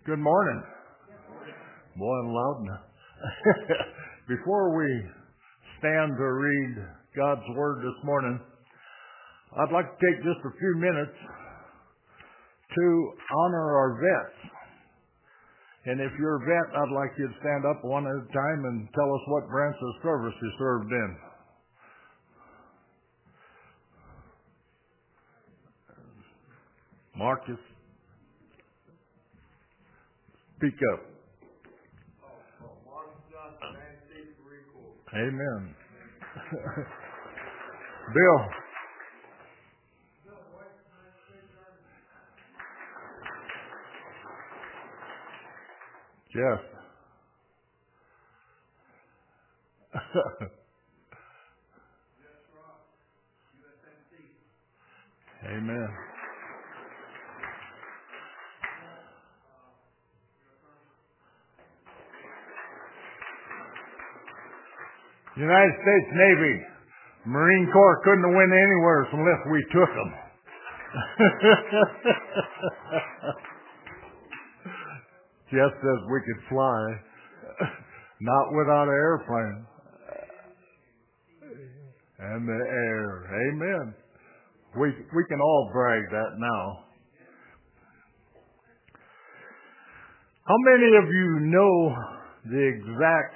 Good morning. Boy, I'm loud now. Before we stand to read God's Word this morning, I'd like to take just a few minutes to honor our vets. And if you're a vet, I'd like you to stand up one at a time and tell us what branch of service you served in. Marcus, speak up. Amen. Bill. Jeff. Amen. United States Navy, Marine Corps couldn't have went anywhere unless we took them. Jeff says we could fly, not without an airplane. And the air. Amen. We can all brag that now. How many of you know the exact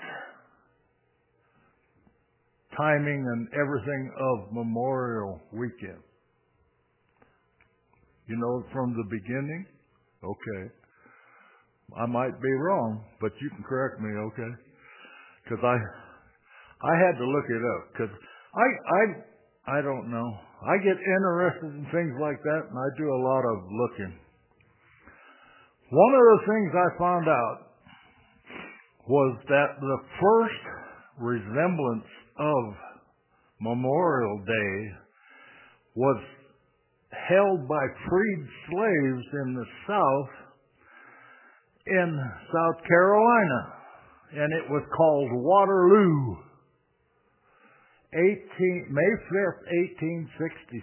timing and everything of Memorial Weekend? You know from the beginning? Okay. I might be wrong, but you can correct me, okay? Because I had to look it up, because I don't know. I get interested in things like that, and I do a lot of looking. One of the things I found out was that the first resemblance of Memorial Day was held by freed slaves in the South, in South Carolina, and it was called Waterloo. May 5th, 1866.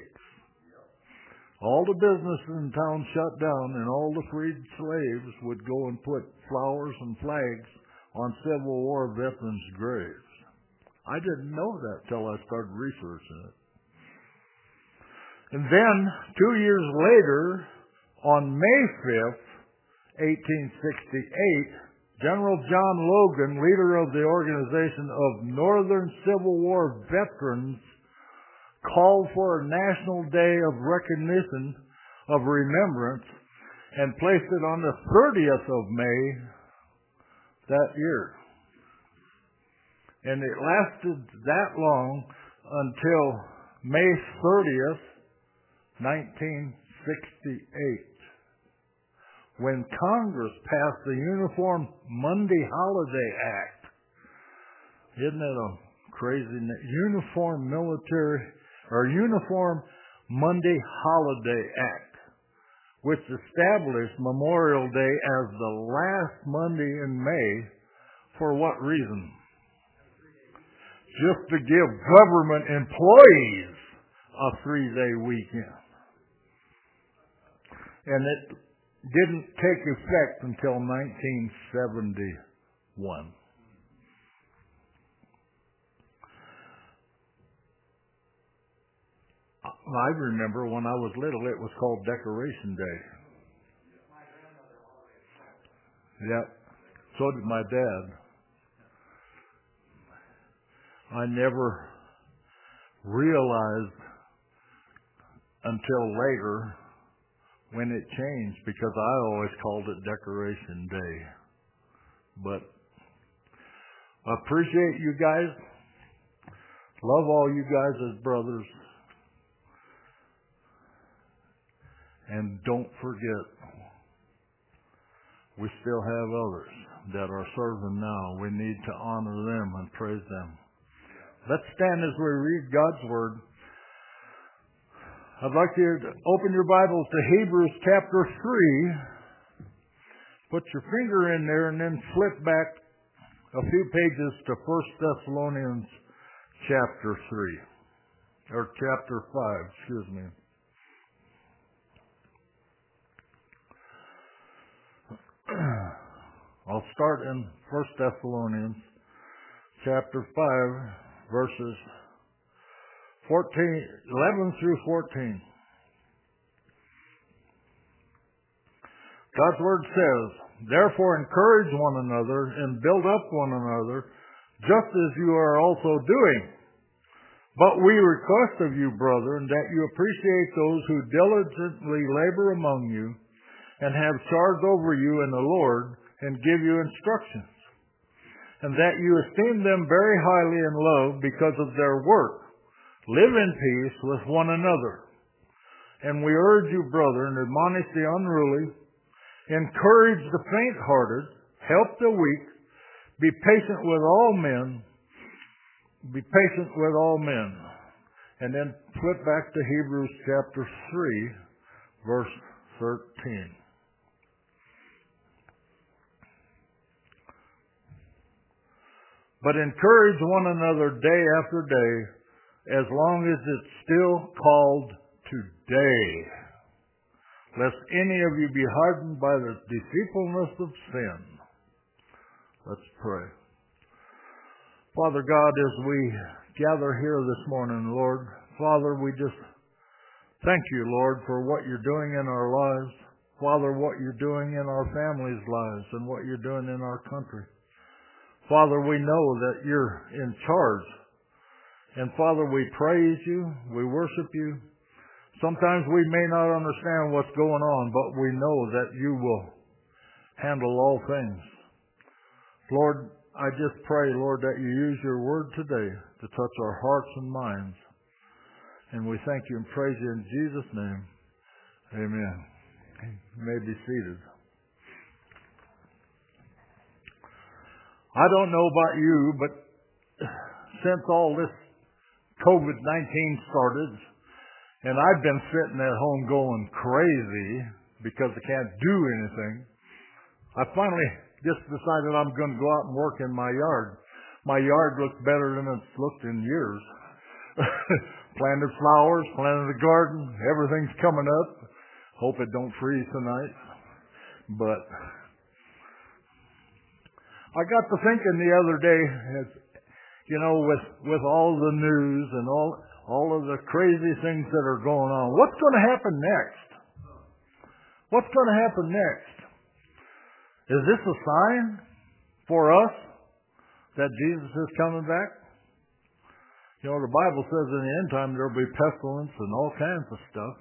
All the businesses in town shut down, and all the freed slaves would go and put flowers and flags on Civil War veterans' graves. I didn't know that till I started researching it. And then, 2 years later, on May 5th, 1868, General John Logan, leader of the Organization of Northern Civil War Veterans, called for a national day of recognition, of remembrance, and placed it on the 30th of May that year. And it lasted that long until May 30th, 1968. When Congress passed the Uniform Monday Holiday Act. Isn't it a crazy name? Uniform Monday Holiday Act, which established Memorial Day as the last Monday in May. For what reason? Just to give government employees a 3-day weekend. And it didn't take effect until 1971. I remember when I was little, it was called Decoration Day. Yep. So did my dad. I never realized until later when it changed, because I always called it Decoration Day. But I appreciate you guys. Love all you guys as brothers. And don't forget, we still have others that are serving now. We need to honor them and praise them. Let's stand as we read God's Word. I'd like you to open your Bibles to Hebrews chapter 3. Put your finger in there and then flip back a few pages to 1 Thessalonians chapter 3. Or chapter 5, excuse me. I'll start in 1 Thessalonians chapter 5, verses 11 through 14. God's Word says, "Therefore encourage one another and build up one another, just as you are also doing. But we request of you, brethren, that you appreciate those who diligently labor among you and have charge over you in the Lord and give you instructions, and that you esteem them very highly in love because of their work. Live in peace with one another. And we urge you, brethren, admonish the unruly, encourage the faint-hearted, help the weak, be patient with all men." Be patient with all men. And then flip back to Hebrews chapter 3, verse 13. "But encourage one another day after day, as long as it's still called today, lest any of you be hardened by the deceitfulness of sin." Let's pray. Father God, as we gather here this morning, Lord, Father, we just thank you, Lord, for what you're doing in our lives. Father, what you're doing in our families' lives and what you're doing in our country. Father, we know that you're in charge. And Father, we praise you, we worship you. Sometimes we may not understand what's going on, but we know that you will handle all things. Lord, I just pray, Lord, that you use your word today to touch our hearts and minds. And we thank you and praise you in Jesus' name. Amen. You may be seated. I don't know about you, but since all this COVID-19 started, and I've been sitting at home going crazy because I can't do anything, I finally just decided I'm going to go out and work in my yard. My yard looks better than it's looked in years. Planted flowers, planted a garden, everything's coming up. Hope it don't freeze tonight. But I got to thinking the other day, you know, with all the news and all of the crazy things that are going on, what's going to happen next? What's going to happen next? Is this a sign for us that Jesus is coming back? You know, the Bible says in the end time there will be pestilence and all kinds of stuff.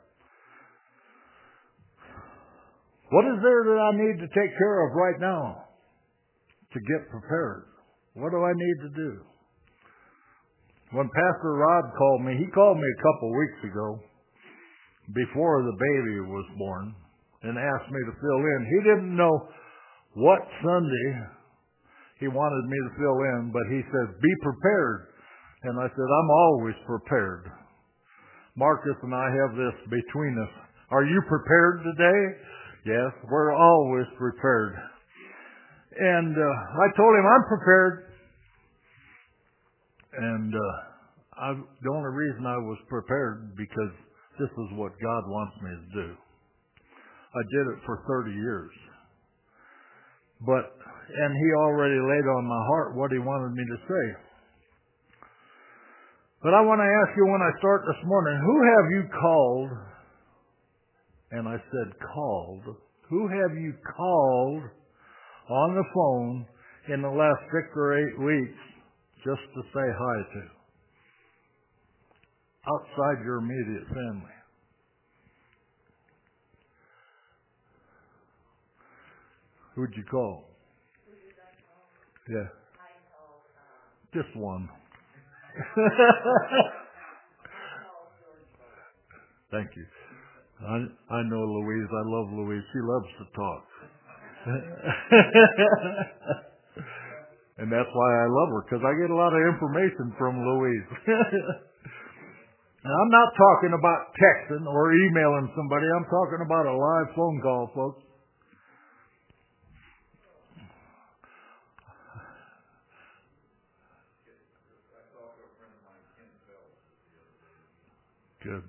What is there that I need to take care of right now to get prepared? What do I need to do? When Pastor Rod called me, he called me a couple weeks ago before the baby was born and asked me to fill in. He didn't know what Sunday he wanted me to fill in, but he said, "Be prepared." And I said, "I'm always prepared." Marcus and I have this between us. Are you prepared today? Yes, we're always prepared. And I told him I'm prepared. And the only reason I was prepared because this is what God wants me to do. I did it for 30 years. And he already laid on my heart what he wanted me to say. But I want to ask you when I start this morning, who have you called? And I said called. Who have you called on the phone in the last 6 or 8 weeks just to say hi to? Outside your immediate family. Who'd you call? Yeah. Just one. Thank you. I know Louise. I love Louise. She loves to talk. And that's why I love her, because I get a lot of information from Louise. And I'm not talking about texting or emailing somebody. I'm talking about a live phone call, folks. Good.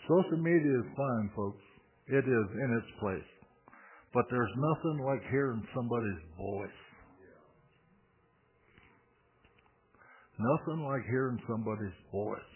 Social media is fine, folks. It is in its place. But there's nothing like hearing somebody's voice. Nothing like hearing somebody's voice.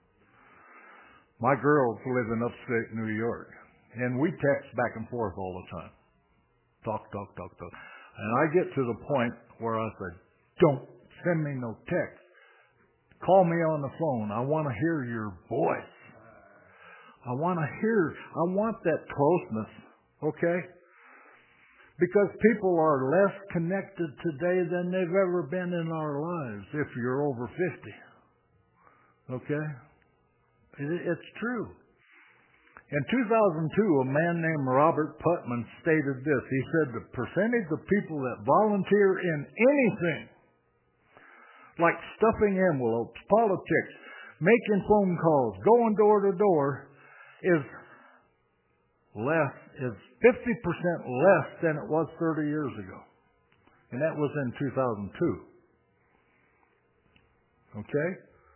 My girls live in upstate New York, and we text back and forth all the time. Talk. And I get to the point where I say, don't send me no text. Call me on the phone. I want to hear your voice. I want that closeness, okay? Because people are less connected today than they've ever been in our lives if you're over 50. Okay? It's true. In 2002, a man named Robert Putnam stated this. He said the percentage of people that volunteer in anything, like stuffing envelopes, politics, making phone calls, going door to door, is 50% less than it was 30 years ago. And that was in 2002. Okay?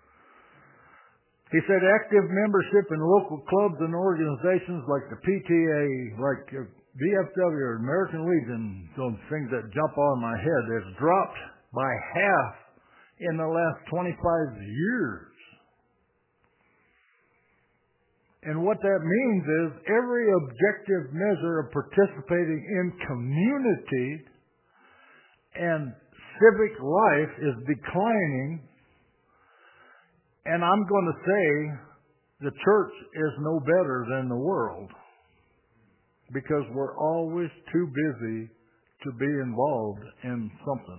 He said active membership in local clubs and organizations like the PTA, like VFW or American Legion, those things that jump on my head, has dropped by half in the last 25 years. And what that means is every objective measure of participating in community and civic life is declining. And I'm going to say the church is no better than the world, because we're always too busy to be involved in something.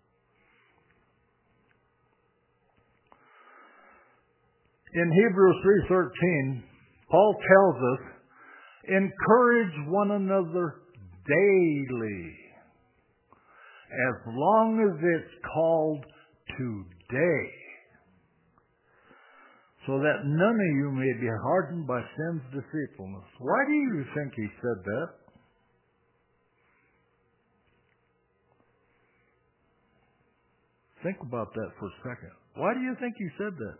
In Hebrews 3:13, Paul tells us, encourage one another daily, as long as it's called today, so that none of you may be hardened by sin's deceitfulness. Why do you think he said that? Think about that for a second. Why do you think he said that?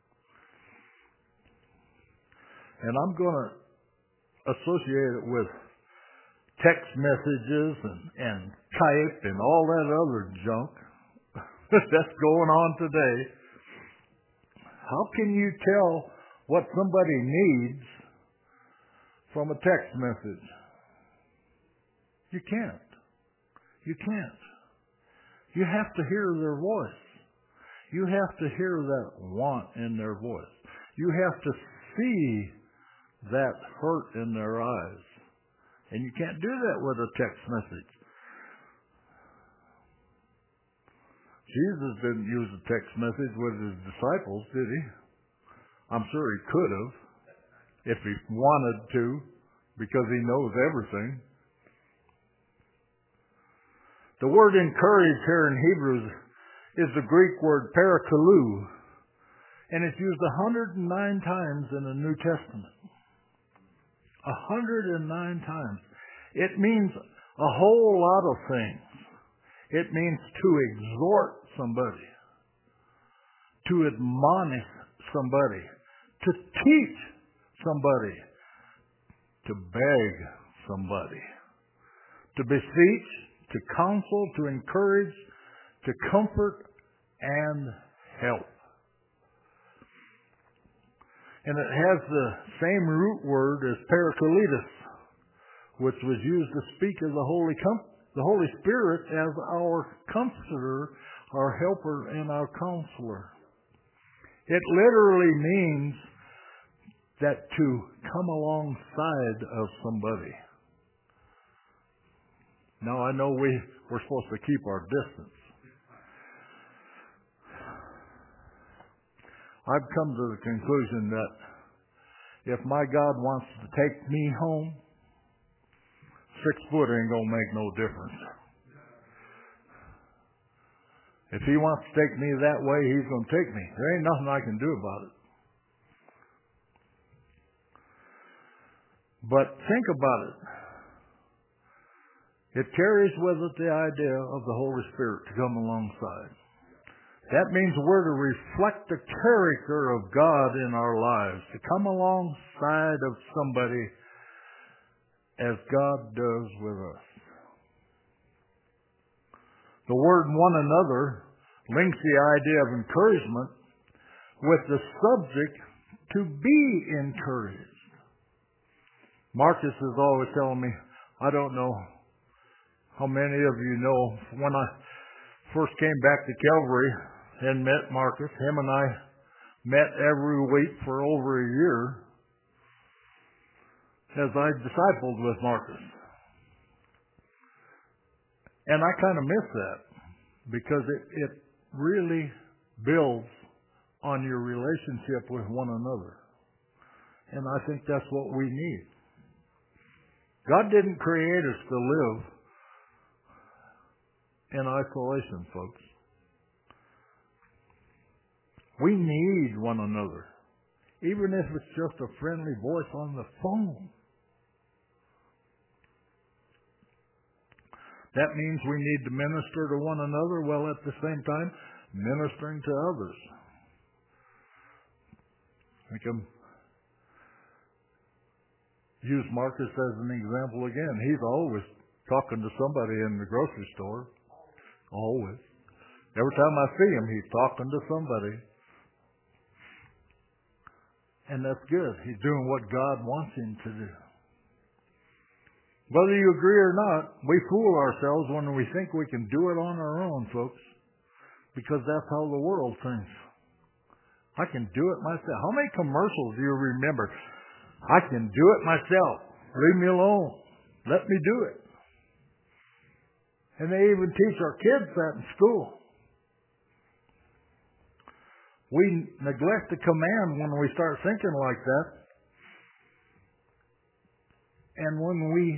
And I'm going to associate it with text messages and type and all that other junk that's going on today. How can you tell what somebody needs from a text message? You can't. You can't. You have to hear their voice. You have to hear that want in their voice. You have to see that hurt in their eyes. And you can't do that with a text message. Jesus didn't use a text message with his disciples, did he? I'm sure he could have, if he wanted to, because he knows everything. The word encourage here in Hebrews is the Greek word parakalou, and it's used 109 times in the New Testament. 109 times. It means a whole lot of things. It means to exhort somebody, to admonish somebody, to teach somebody, to beg somebody, to beseech, to counsel, to encourage, to comfort, and help. And it has the same root word as parakletos, which was used to speak of the Holy Spirit as our comforter, our helper, and our counselor. It literally means that to come alongside of somebody. Now, I know we're supposed to keep our distance. I've come to the conclusion that if my God wants to take me home, 6 foot ain't going to make no difference. If he wants to take me that way, he's going to take me. There ain't nothing I can do about it. But think about it. It carries with it the idea of the Holy Spirit to come alongside. That means we're to reflect the character of God in our lives, to come alongside of somebody as God does with us. The word one another links the idea of encouragement with the subject to be encouraged. Marcus is always telling me, I don't know how many of you know, when I first came back to Calvary and met Marcus, him and I met every week for over a year as I discipled with Marcus. And I kind of miss that because it really builds on your relationship with one another. And I think that's what we need. God didn't create us to live in isolation, folks. We need one another, even if it's just a friendly voice on the phone. That means we need to minister to one another while at the same time ministering to others. I can use Marcus as an example again. He's always talking to somebody in the grocery store. Always. Every time I see him, he's talking to somebody. And that's good. He's doing what God wants him to do. Whether you agree or not, we fool ourselves when we think we can do it on our own, folks. Because that's how the world thinks. I can do it myself. How many commercials do you remember? I can do it myself. Leave me alone. Let me do it. And they even teach our kids that in school. We neglect the command when we start thinking like that. And when we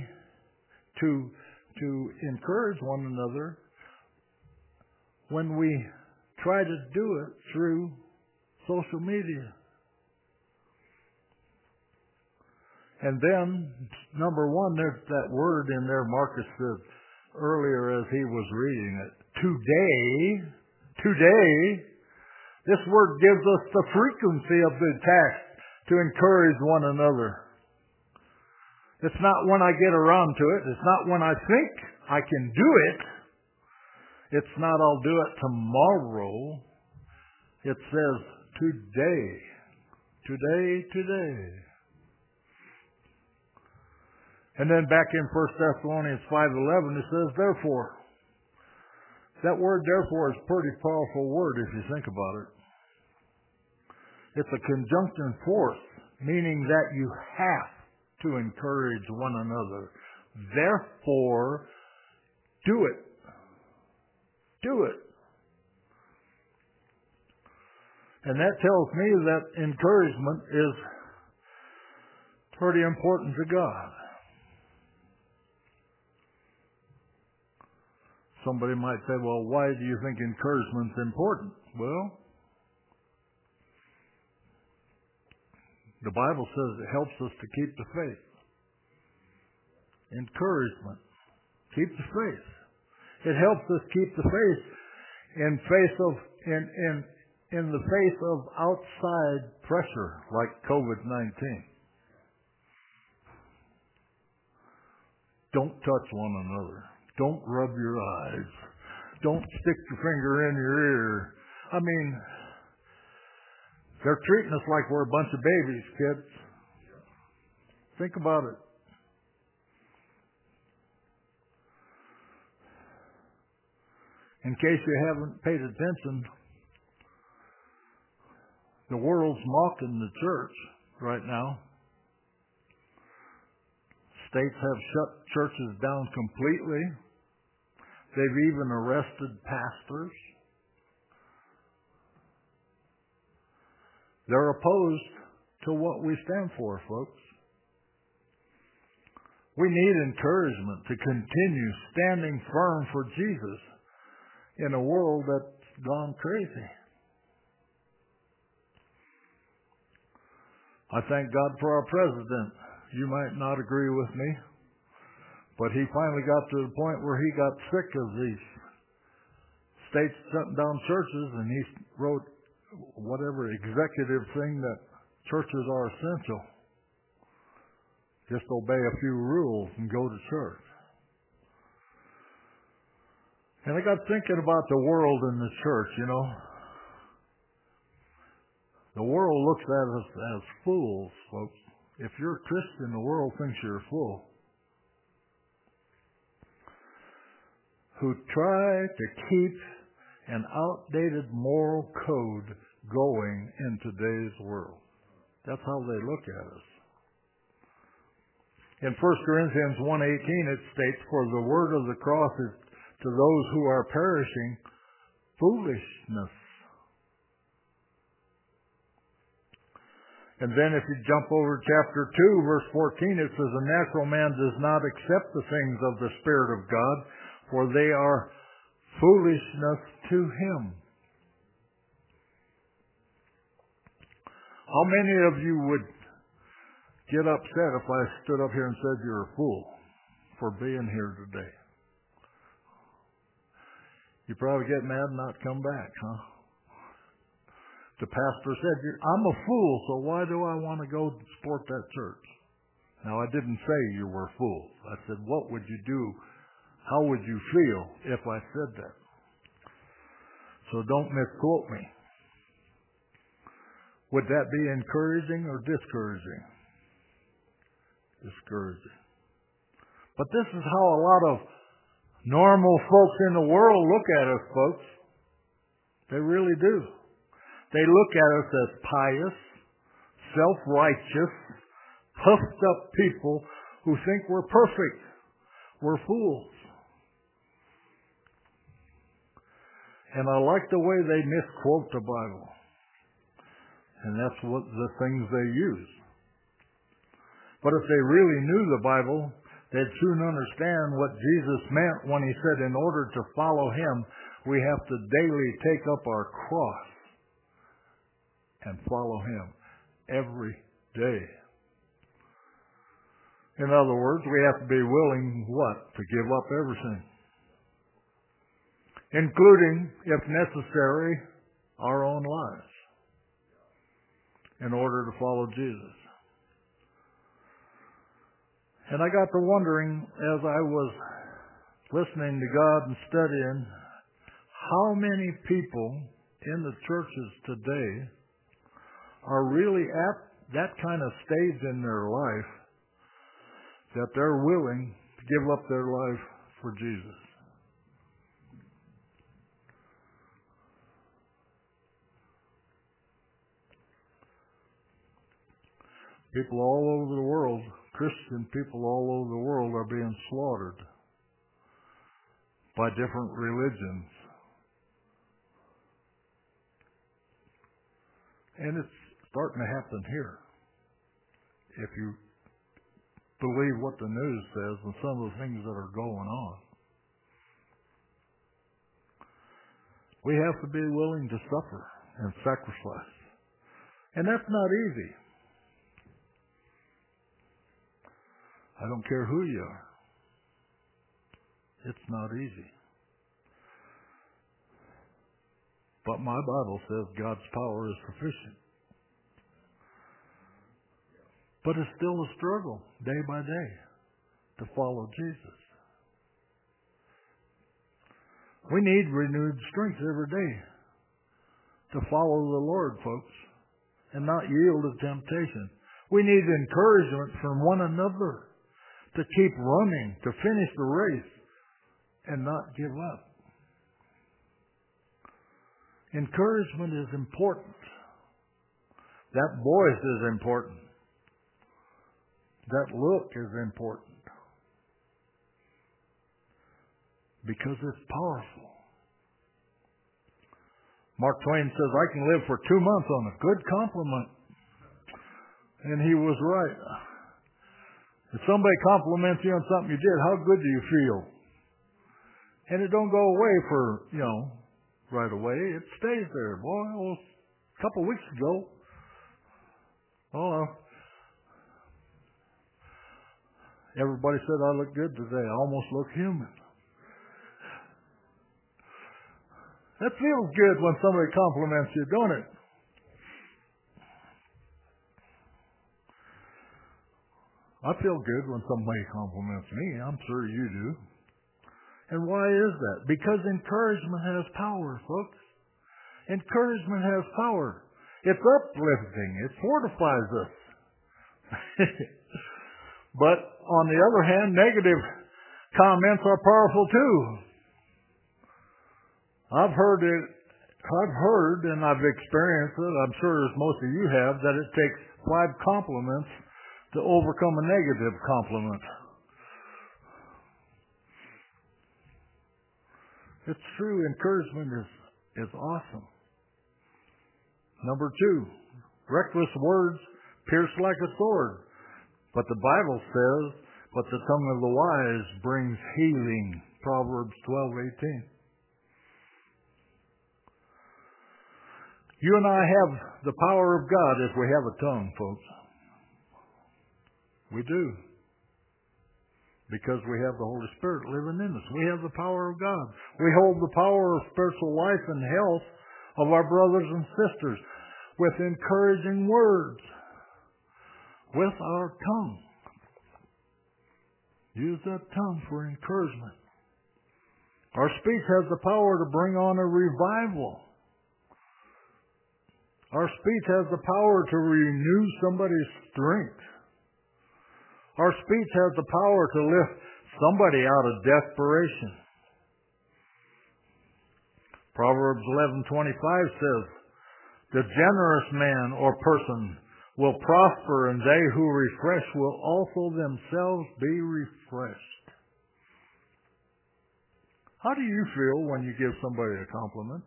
to encourage one another, when we try to do it through social media. And then, number one, there's that word in there Marcus said earlier as he was reading it. Today, this word gives us the frequency of the task to encourage one another. It's not when I get around to it. It's not when I think I can do it. It's not I'll do it tomorrow. It says today. Today. And then back in 1 Thessalonians 5:11 it says therefore. That word therefore is a pretty powerful word if you think about it. It's a conjunction force, meaning that you have to encourage one another. Therefore, do it. Do it. And that tells me that encouragement is pretty important to God. Somebody might say, well, why do you think encouragement's important? Well, the Bible says it helps us to keep the faith. Encouragement. Keep the faith. It helps us keep the faith in the face of outside pressure like COVID-19. Don't touch one another. Don't rub your eyes. Don't stick your finger in your ear. I mean, they're treating us like we're a bunch of babies, kids. Think about it. In case you haven't paid attention, the world's mocking the church right now. States have shut churches down completely. They've even arrested pastors. They're opposed to what we stand for, folks. We need encouragement to continue standing firm for Jesus in a world that's gone crazy. I thank God for our president. You might not agree with me, but he finally got to the point where he got sick of these states shutting down churches, and he wrote whatever executive thing that churches are essential. Just obey a few rules and go to church. And I got thinking about the world and the church, you know. The world looks at us as fools, folks. If you're a Christian, the world thinks you're a fool. Who try to keep an outdated moral code going in today's world. That's how they look at us. In 1 Corinthians 1:18 it states, "For the word of the cross is to those who are perishing foolishness." And then if you jump over chapter 2, verse 14, it says, "A natural man does not accept the things of the Spirit of God, for they are foolishness to him." How many of you would get upset if I stood up here and said you're a fool for being here today? You probably get mad and not come back, huh? The pastor said, "I'm a fool, so why do I want to go support that church?" Now, I didn't say you were fools. I said, what would you do? How would you feel if I said that? So don't misquote me. Would that be encouraging or discouraging? Discouraging. But this is how a lot of normal folks in the world look at us, folks. They really do. They look at us as pious, self-righteous, puffed up people who think we're perfect. We're fools. And I like the way they misquote the Bible. And that's what the things they use. But if they really knew the Bible, they'd soon understand what Jesus meant when he said, in order to follow him, we have to daily take up our cross and follow him every day. In other words, we have to be willing, what? To give up everything. Including, if necessary, our own lives in order to follow Jesus. And I got to wondering, as I was listening to God and studying, how many people in the churches today are really at that kind of stage in their life that they're willing to give up their life for Jesus. People all over the world, Christian people all over the world, are being slaughtered by different religions. And it's starting to happen here. If you believe what the news says and some of the things that are going on. We have to be willing to suffer and sacrifice. And that's not easy. I don't care who you are. It's not easy. But my Bible says God's power is sufficient. But it's still a struggle, day by day, to follow Jesus. We need renewed strength every day to follow the Lord, folks, and not yield to temptation. We need encouragement from one another to keep running, to finish the race, and not give up. Encouragement is important. That voice is important. That look is important. Because it's powerful. Mark Twain says, I can live for 2 months on a good compliment. And he was right. If somebody compliments you on something you did, how good do you feel? And it don't go away for, right away. It stays there. Boy, a couple of weeks ago, everybody said I look good today. I almost look human. That feels good when somebody compliments you, don't it? I feel good when somebody compliments me. I'm sure you do. And why is that? Because encouragement has power, folks. Encouragement has power. It's uplifting. It fortifies us. But on the other hand, negative comments are powerful too. I've heard and I've experienced it, I'm sure as most of you have, that it takes 5 compliments to overcome a negative compliment. It's true, encouragement is awesome. Number 2, reckless words pierce like a sword. But the Bible says, but the tongue of the wise brings healing. Proverbs 12:18. You and I have the power of God if we have a tongue, folks. We do. Because we have the Holy Spirit living in us. We have the power of God. We hold the power of spiritual life and health of our brothers and sisters with encouraging words. With our tongue. Use that tongue for encouragement. Our speech has the power to bring on a revival. Our speech has the power to renew somebody's strength. Our speech has the power to lift somebody out of desperation. Proverbs 11:25 says, the generous man or person will prosper, and they who refresh will also themselves be refreshed. How do you feel when you give somebody a compliment?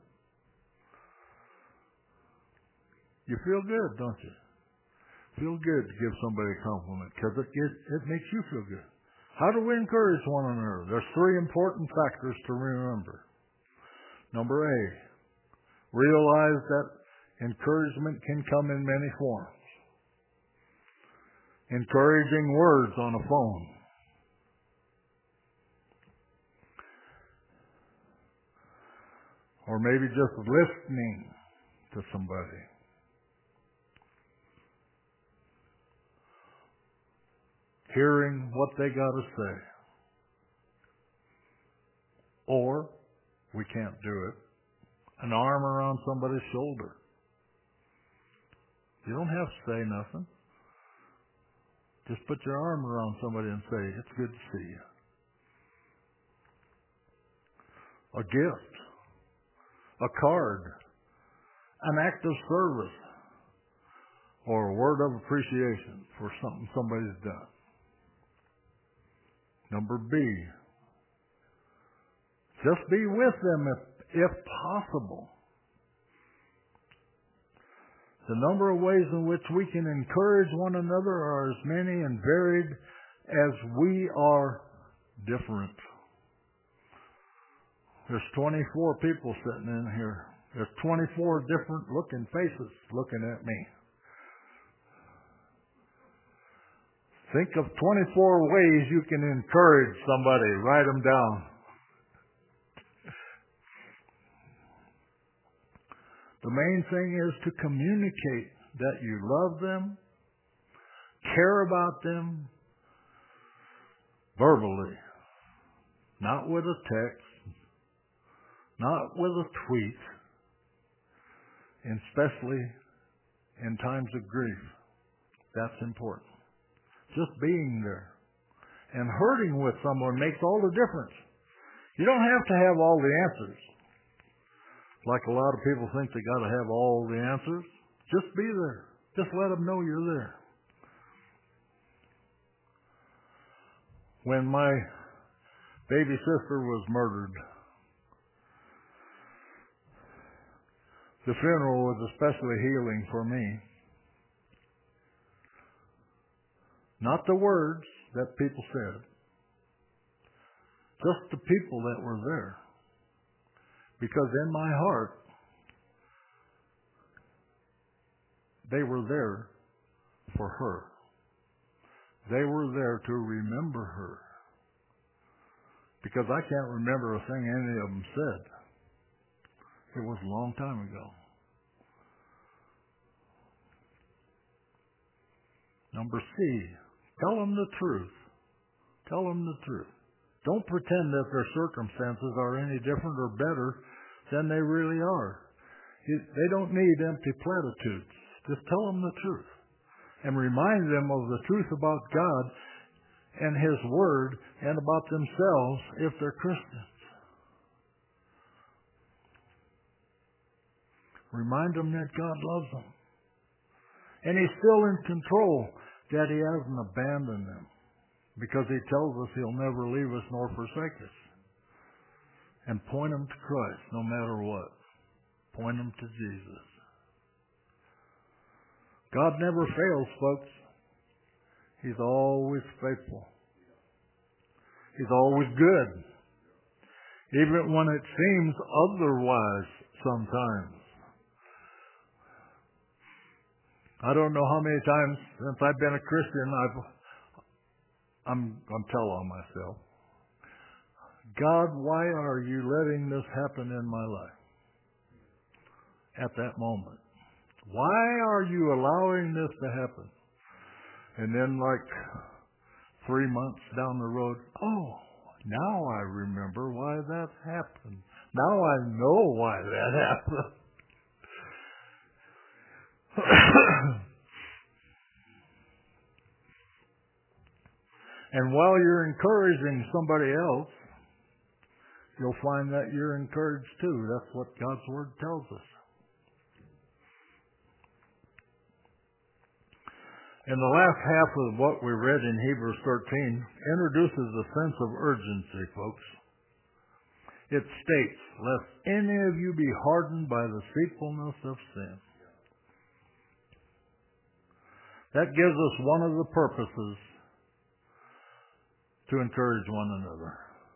You feel good, don't you? Feel good to give somebody a compliment because it makes you feel good. How do we encourage one another? There's 3 important factors to remember. Number A, realize that encouragement can come in many forms. Encouraging words on a phone. Or maybe just listening to somebody. Hearing what they got to say. Or, we can't do it, an arm around somebody's shoulder. You don't have to say nothing. Just put your arm around somebody and say, it's good to see you. A gift. A card. An act of service. Or a word of appreciation for something somebody's done. Number B. Just be with them if possible. The number of ways in which we can encourage one another are as many and varied as we are different. There's 24 people sitting in here. There's 24 different looking faces looking at me. Think of 24 ways you can encourage somebody. Write them down. The main thing is to communicate that you love them, care about them, verbally. Not with a text, not with a tweet, and especially in times of grief. That's important. Just being there. And hurting with someone makes all the difference. You don't have to have all the answers. Like a lot of people think they got to have all the answers. Just be there. Just let them know you're there. When my baby sister was murdered, the funeral was especially healing for me. Not the words that people said. Just the people that were there. Because in my heart, they were there for her. They were there to remember her. Because I can't remember a thing any of them said. It was a long time ago. Number C, tell them the truth. Tell them the truth. Don't pretend that their circumstances are any different or better than they really are. They don't need empty platitudes. Just tell them the truth. And remind them of the truth about God and His Word and about themselves if they're Christians. Remind them that God loves them. And He's still in control, that He hasn't abandoned them. Because He tells us He'll never leave us nor forsake us. And point them to Christ no matter what. Point them to Jesus. God never fails, folks. He's always faithful. He's always good. Even when it seems otherwise sometimes. I don't know how many times since I've been a Christian I'm telling myself, God, why are you letting this happen in my life? At that moment. Why are you allowing this to happen? And then like 3 months down the road, oh, now I remember why that happened. Now I know why that happened. And while you're encouraging somebody else, you'll find that you're encouraged too. That's what God's Word tells us. And the last half of what we read in Hebrews 13 introduces a sense of urgency, folks. It states, lest any of you be hardened by the deceitfulness of sin. That gives us one of the purposes to encourage one another.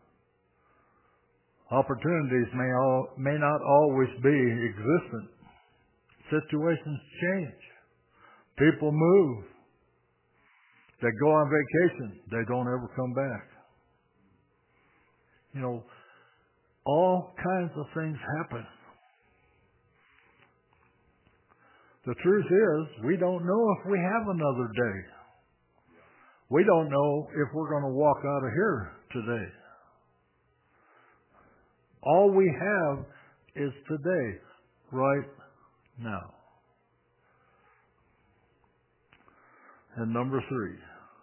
Opportunities may not always be existent. Situations change. People move. They go on vacation. They don't ever come back. You know, all kinds of things happen. The truth is, we don't know if we have another day. We don't know if we're going to walk out of here today. All we have is today, right now. And number 3.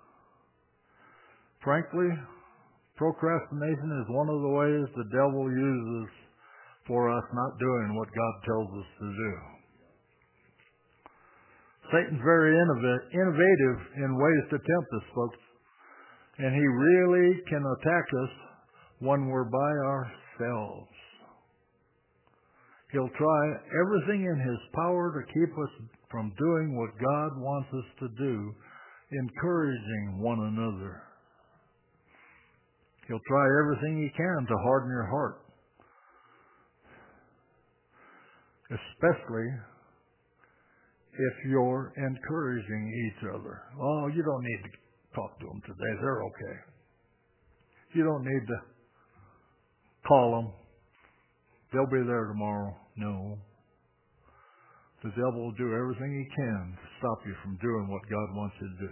Frankly, procrastination is one of the ways the devil uses for us not doing what God tells us to do. Satan's very innovative in ways to tempt us, folks. And he really can attack us when we're by ourselves. He'll try everything in his power to keep us from doing what God wants us to do, encouraging one another. He'll try everything he can to harden your heart. Especially if you're encouraging each other. Oh, you don't need to talk to them today. They're okay. You don't need to call them. They'll be there tomorrow. No. The devil will do everything he can to stop you from doing what God wants you to do.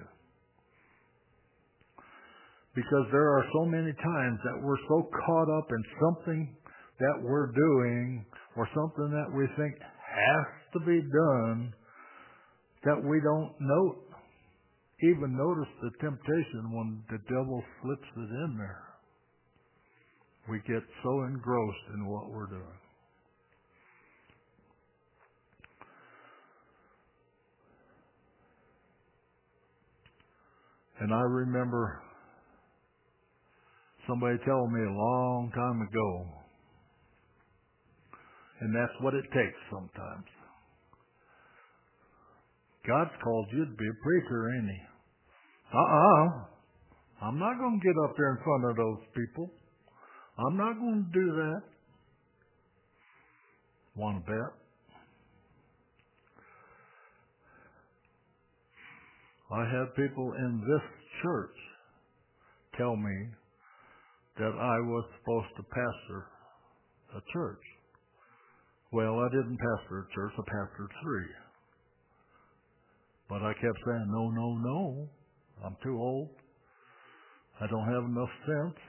Because there are so many times that we're so caught up in something that we're doing or something that we think has to be done that we don't even notice the temptation when the devil slips it in there. We get so engrossed in what we're doing. And I remember somebody telling me a long time ago, and that's what it takes sometimes. God's called you to be a preacher, ain't he? I'm not going to get up there in front of those people. I'm not going to do that. Want to bet? I had people in this church tell me that I was supposed to pastor a church. Well, I didn't pastor a church. I pastored 3. But I kept saying, no, no, no. I'm too old. I don't have enough sense.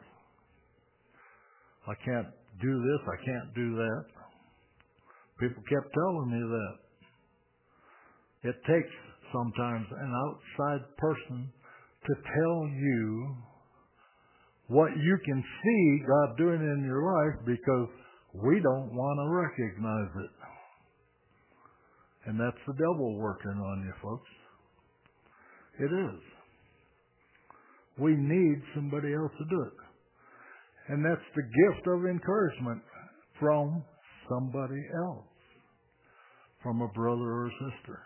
I can't do this. I can't do that. People kept telling me that. It takes sometimes an outside person to tell you what you can see God doing in your life, because we don't want to recognize it. And that's the devil working on you, folks. It is. We need somebody else to do it. And that's the gift of encouragement from somebody else, from a brother or sister.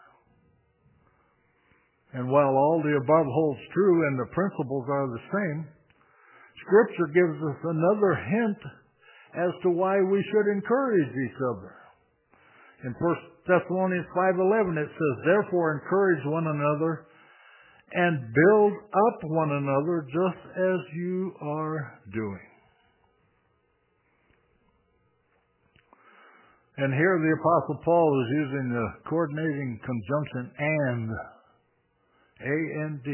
And while all the above holds true and the principles are the same, Scripture gives us another hint as to why we should encourage each other. In 1 Thessalonians 5:11 it says, therefore encourage one another and build up one another just as you are doing. And here the Apostle Paul is using the coordinating conjunction and, A-N-D.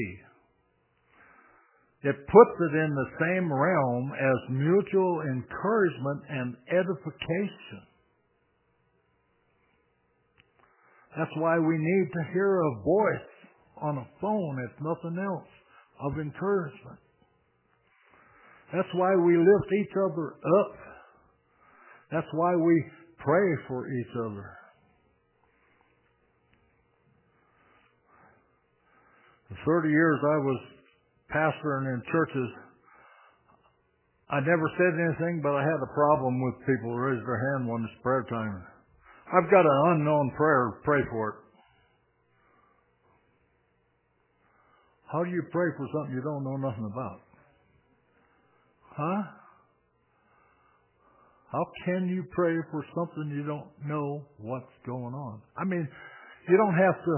It puts it in the same realm as mutual encouragement and edification. That's why we need to hear a voice on a phone, if nothing else, of encouragement. That's why we lift each other up. That's why we pray for each other. The 30 years I was pastoring in churches, I never said anything, but I had a problem with people who raised their hand when it's prayer time. I've got an unknown prayer, pray for it. How do you pray for something you don't know nothing about? Huh? How can you pray for something you don't know what's going on? I mean, you don't have to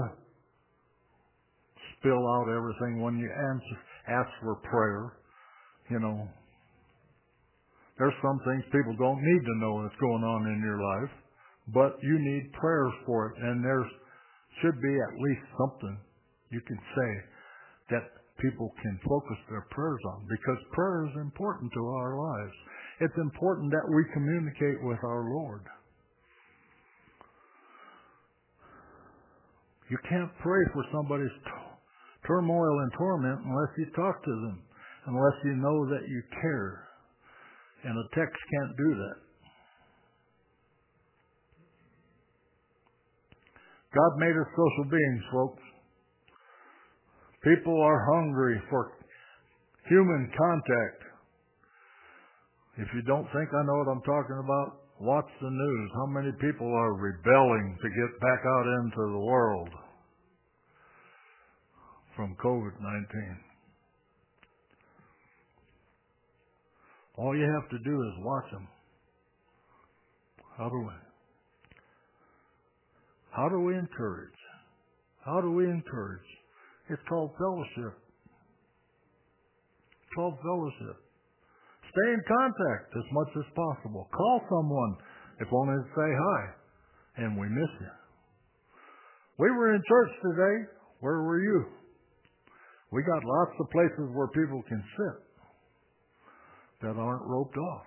spill out everything when you ask for prayer. You know, there's some things people don't need to know that's going on in your life, but you need prayers for it, and there should be at least something you can say that people can focus their prayers on, because prayer is important to our lives. It's important that we communicate with our Lord. You can't pray for somebody's turmoil and torment unless you talk to them, unless you know that you care. And a text can't do that. God made us social beings, folks. People are hungry for human contact. If you don't think I know what I'm talking about, watch the news. How many people are rebelling to get back out into the world from COVID-19? All you have to do is watch them. How do we encourage? How do we encourage? It's called fellowship. It's called fellowship. Stay in contact as much as possible. Call someone, if only to say hi. And we miss you. We were in church today. Where were you? We got lots of places where people can sit that aren't roped off.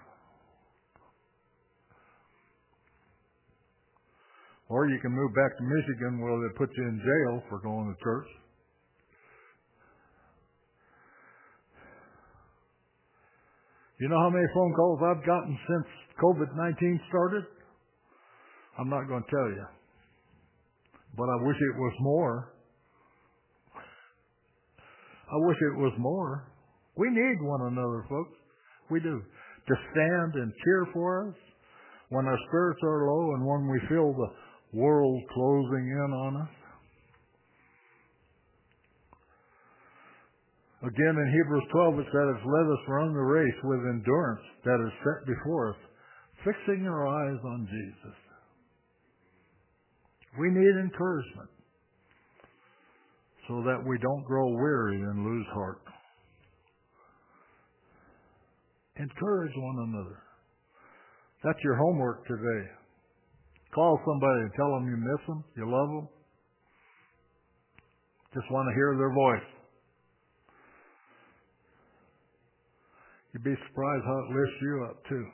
Or you can move back to Michigan where they put you in jail for going to church. You know how many phone calls I've gotten since COVID-19 started? I'm not going to tell you. But I wish it was more. I wish it was more. We need one another, folks. We do. To stand and cheer for us when our spirits are low and when we feel the world closing in on us. Again, in Hebrews 12, it says, let us run the race with endurance that is set before us, fixing our eyes on Jesus. We need encouragement so that we don't grow weary and lose heart. Encourage one another. That's your homework today. Call somebody and tell them you miss them, you love them. Just want to hear their voice. You'd be surprised how it lifts you up too.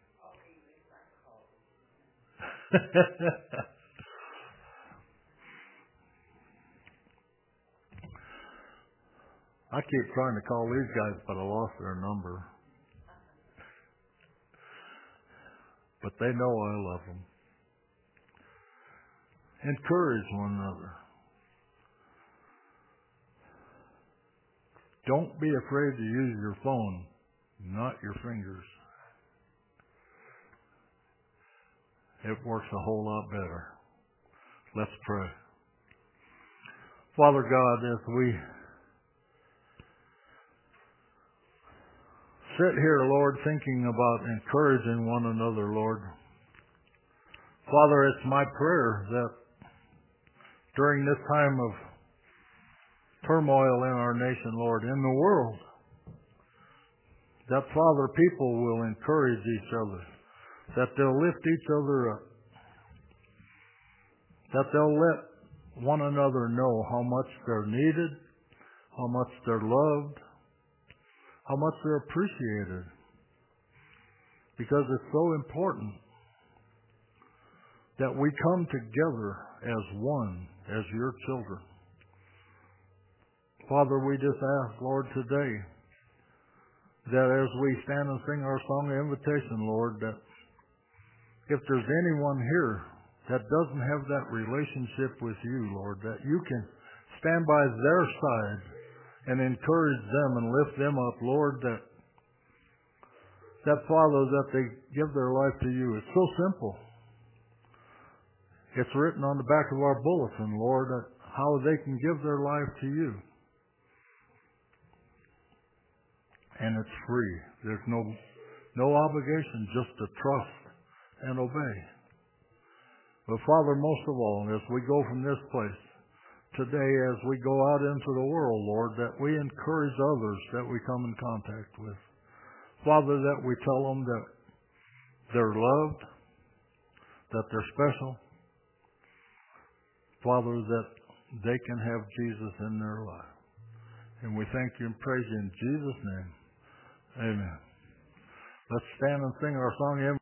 I keep trying to call these guys, but I lost their number. But they know I love them. Encourage one another. Don't be afraid to use your phone, not your fingers. It works a whole lot better. Let's pray. Father God, as we sit here, Lord, thinking about encouraging one another, Lord, Father, it's my prayer that during this time of turmoil in our nation, Lord, in the world, that, Father, people will encourage each other, that they'll lift each other up, that they'll let one another know how much they're needed, how much they're loved, how much they're appreciated, because it's so important that we come together as one, as your children. Father, we just ask, Lord, today, that as we stand and sing our song of invitation, Lord, that if there's anyone here that doesn't have that relationship with you, Lord, that you can stand by their side and encourage them and lift them up, Lord, that Father, that they give their life to you. It's so simple. It's written on the back of our bulletin, Lord, that how they can give their life to you. And it's free. There's no obligation, just to trust and obey. But Father, most of all, as we go from this place today, as we go out into the world, Lord, that we encourage others that we come in contact with. Father, that we tell them that they're loved, that they're special. Father, that they can have Jesus in their life. And we thank you and praise you in Jesus' name. Amen. Let's stand and sing our song.